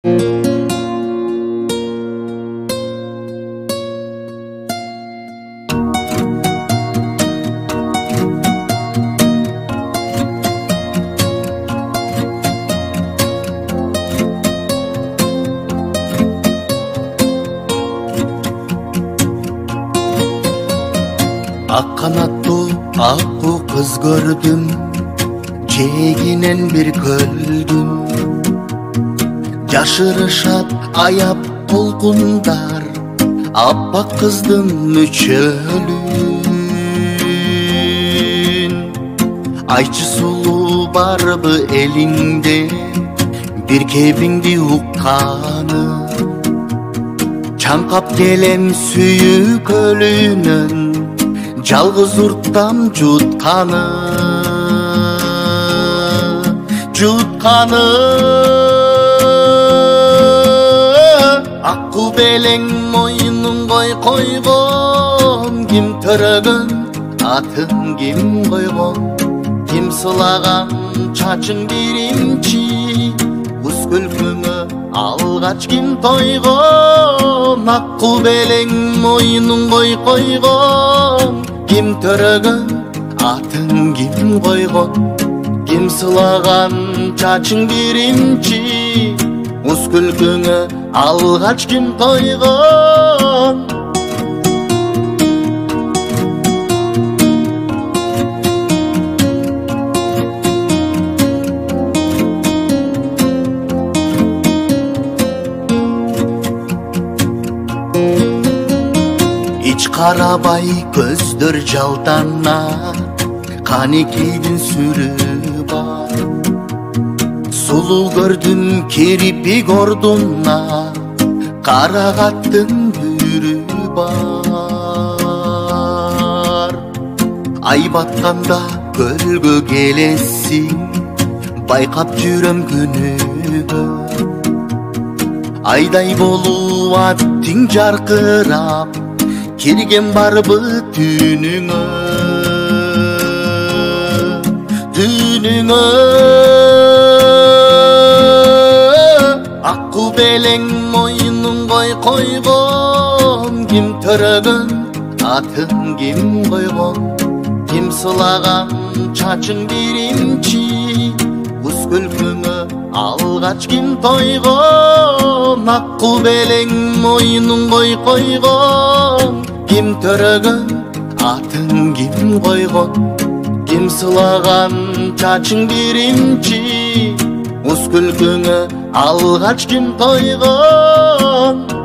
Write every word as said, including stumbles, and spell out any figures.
Ак канаттуу аккуу кыз көрдүм, жээгинен бир көлдүм. Жашырышат аяп толкундар, аппак кыздын мүчөлүн. Айчы сулуу барбы элиңде, бир кебиңди укканы. Чаңкап келем сүйүү көлүнөн, жалгыз урттам жутканы, жутканы. Аккуу белең мойнуңгой койгон, ким төрөгөн атын ким койгон, ким сылаган чачың биримчи, куз күлкүңө алгач ким тойгон. Аккуу белең мойнуңгой койгон, ким төрөгөн атын ким койгон, ким сылаган чачың биримчи, куз күлкүңө алгач ким тойгон. Ич карабай көздөр жалтанат, канекейдин сүрү бар. Сулуу көрдүм кирпик ордуна, карагаттын бүрү бар. Ай батканда көлгө келесиң, байкап жүрөм күнүгө. Айдай болуп аттың жаркырап, кирген барбы түнүңө, түнүңө. Аккуу белең мойнуңгой койгон, ким төрөгөн атын ким койгон, ким сылаган чачың биримчи, куз күлкүңө алгач ким тойгон. Аккуу белең мойнуңгой койгон, ким төрөгөн атын ким койгон, ким сылаган чачың биримчи, куз күлкүңө алгач ким тойгон.